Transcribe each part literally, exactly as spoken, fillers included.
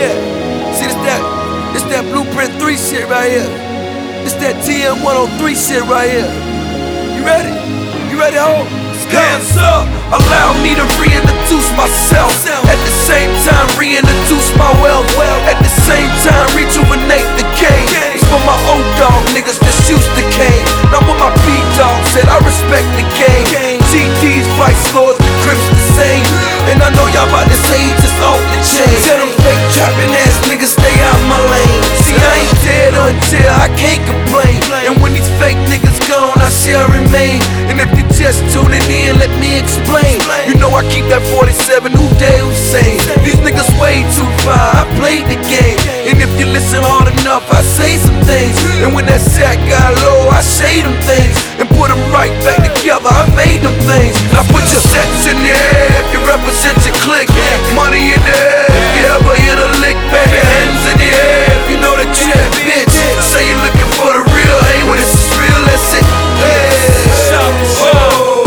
Yeah. See, this that, this that Blueprint three shit right here. This that T M one oh three shit right here. You ready? You ready, ho? Hands up, allow me to reintroduce myself. At the same time, reintroduce my wealth. At the same time, rejuvenate the game. It's for my old dog niggas that's used to cane. Now when my B-dog said I respect the game. G Ds, Vice Lords, the Crips the same. And I know y'all about to say he just off the chain. Tell them fake trapping ass niggas stay out my lane. See, I ain't dead until I can't complain. And when these fake niggas gone, I shall remain. And if you just tuning in, let me explain. You know I keep that forty-seven, who day Hussein. These niggas way too far, I played the game. And if you listen hard enough, I say some things. And when that sack got low, I say them things. And put them right back together, I made them things. I put your sets in the air if you represent your clique. Money in the air if you ever hit a lick. Baby, hands in the air if you know that you that bitch. Say you're looking for the real, hey, when it's real, that's it. Hey. Oh.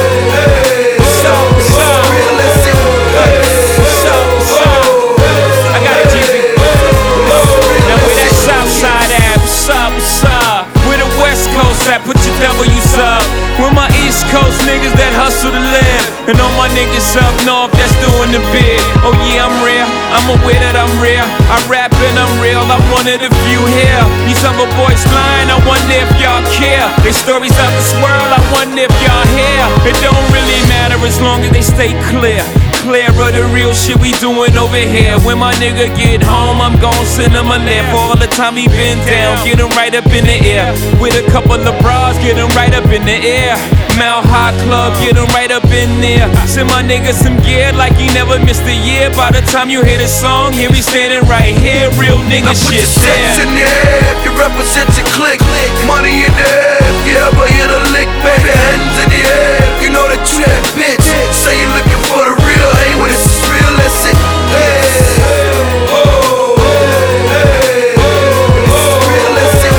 Put your W's up. With my East Coast niggas that hustle to live. And all my niggas up north that's doing the big. Oh yeah, I'm real, I'm aware that I'm real. I rap and I'm real, I'm one of the few here. These other boys lying, I wonder if y'all care. Their stories out this world, I wonder if y'all hear. It don't really matter as long as they stay clear. Clear of the real shit we doing over here. When my nigga get home, I'm gon' send him a laugh. For all the time he been down, get him right up in the air. With a couple of bras, get him right up in the air. Mount High Club, get him right up in there. Send my nigga some gear like he never missed a year. By the time you hear the song, here he standing right here. Real nigga shit there. In the air if you represent your clique. Money in the air if you ever hit a lick. Baby, hands in the air if you know that you that bitch. Say you're looking for the real, hey, when it's real, that's it. Hey. Oh. Hey. Oh. Real, that's it.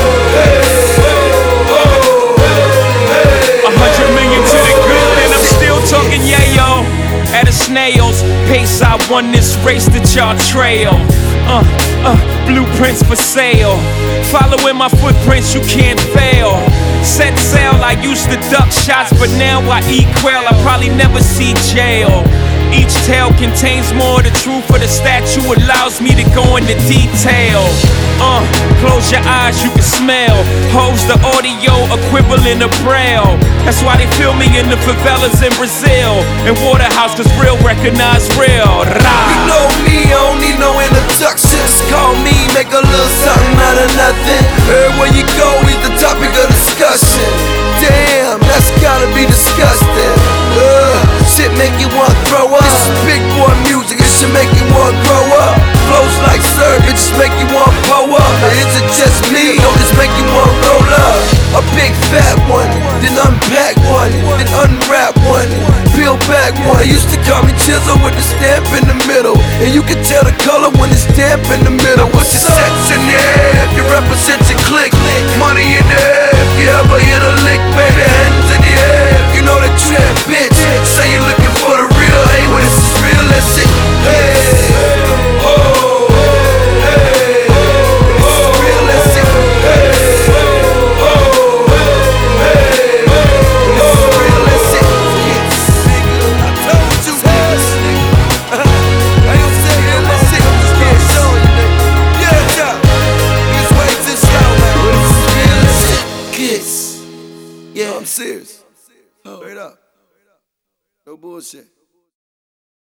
A hundred million to the good, and I'm still talking yayo. At a snail's pace, I won this race that y'all trail. Uh, uh, blueprints for sale. Following my footprints, you can't fail. Set sail, I used to duck shots, but now I eat quail. I probably never see jail. Each tale contains more of the truth, for the statue allows me to go into detail. Uh, close your eyes, you can smell. Hoes the audio equivalent of braille. That's why they feel me in the favelas in Brazil. And Waterhouse, cause real recognize real. Rah. You know me, I don't need no introductions. Call me, make a little something out of nothing. Everywhere you go, he's the topic of discussion. Damn, that's gotta be disgusting. Ugh, shit make you wanna throw up. This is big boy music, it should make you wanna grow up. Flows like syrup, it just make you wanna blow up. Or is it just me, or just make you wanna roll up? A big fat one, then unpack one, then unwrap one, peel back one. They used to call me Chisel with the stamp in the middle, and you can tell the color when it's damp in the middle. What's your sets in the air if you represent your clique? Money in the air if you ever hit a lick. Baby, hands in the air if you know that you that bitch. Say you're looking for the real, hey, when it's real, that's it. Hey. Oh. Hey. Oh. Real, that's it. Hey. Oh. Hey. It's real, that's it. I told you. I ain't saying it, that's it. I'm just getting showing you, nigga. Yeah, yeah. This way to show, man. It's real, that's it. Kiss. Yeah, I'm serious. Straight up. No bullshit.